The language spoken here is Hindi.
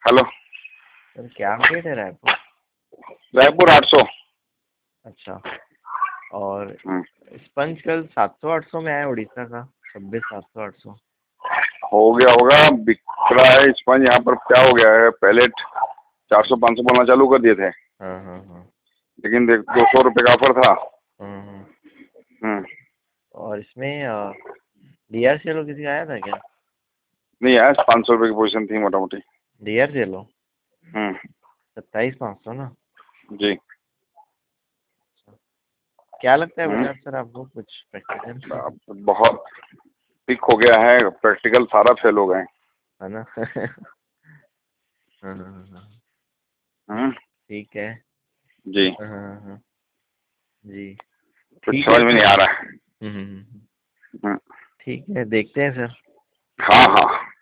हेलो। सर क्या अपडेट है रायपुर? रायपुर 800। अच्छा। और स्पंज कल 700-800 में आया उड़ीसा का, 26 700-800। हो गया होगा, बिक रहा है स्पंज यहाँ पर। क्या हो गया है, पहले 400-500 बोलना चालू कर दिए थे, हाँ हाँ हाँ। लेकिन देख 200 रुपये का ऑफर था। हाँ। हम्म। और इसमें डीआर चेलो किसी का आया था क्या? नहीं यार, 500 रुपये की पोजीशन थी मोटा मोटी। डीआर चेलो हम्म। 27 500 ना? जी। क्या लगता है हम्म। बाजार सर आपको, कुछ प्रैक्टिकल? अब बहुत पिक हो गया है, प्रैक्टिकल सारा फेल हो गए। है ना? हाँ हाँ हाँ। हम्म। ठीक है। जी। हाँ हाँ हाँ। जी। कुछ ठीक समझ है में सर। नहीं आ रहा है। हम्म। हम्म। ठीक है, देखते हैं सर। हाँ हाँ।